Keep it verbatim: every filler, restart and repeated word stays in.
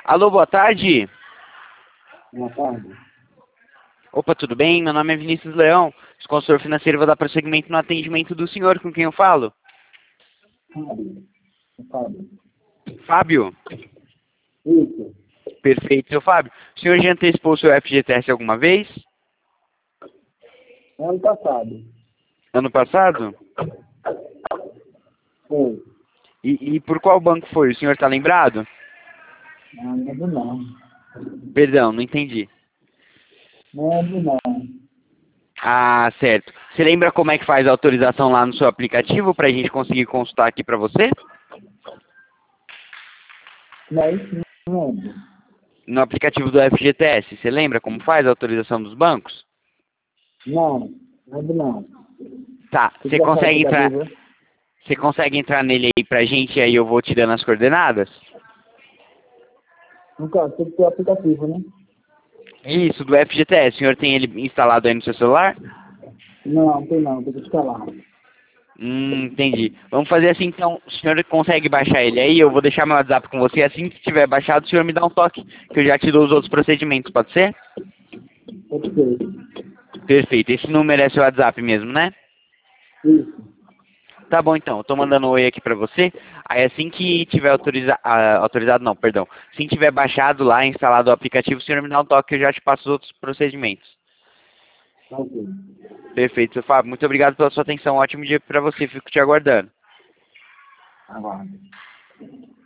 Alô, boa tarde. Boa tarde. Opa, tudo bem? Meu nome é Vinícius Leão, sou consultor financeiro, vou dar prosseguimento no atendimento do senhor, com quem eu falo? Fábio. Fábio. Fábio? Isso. Perfeito, seu Fábio. O senhor já antecipou o seu F G T S alguma vez? Ano passado. Ano passado? Foi. E, e por qual banco foi? O senhor está lembrado? Não lembro não. Perdão, não entendi. Não lembro não. Ah, certo. Você lembra como é que faz a autorização lá no seu aplicativo para a gente conseguir consultar aqui para você? Não é isso? Não lembro. No aplicativo do F G T S, você lembra como faz a autorização dos bancos? Não. Não lembro não. Tá, Se você quiser falar consegue entrar, aplicativo, você consegue entrar nele aí pra gente e aí eu vou te dando as coordenadas? nunca, tem que ter aplicativo, né? Isso, do F G T S. O senhor tem ele instalado aí no seu celular? Não, tem não, tem que instalar. Hum, entendi. Vamos fazer assim então, o senhor consegue baixar ele aí? Eu vou deixar meu WhatsApp com você. Assim que tiver baixado, o senhor me dá um toque, que eu já te dou os outros procedimentos, pode ser? Pode ser. Perfeito. Esse número é seu WhatsApp mesmo, né? Isso. Tá bom então, eu tô mandando um oi aqui pra você. Aí assim que tiver autoriza ah, autorizado, não, perdão. Assim que tiver baixado lá, instalado o aplicativo, o senhor me dá um toque que eu já te passo os outros procedimentos. Tá ok. Perfeito, seu Fábio. Muito obrigado pela sua atenção. Ótimo dia pra você. Fico te aguardando. Aguardo.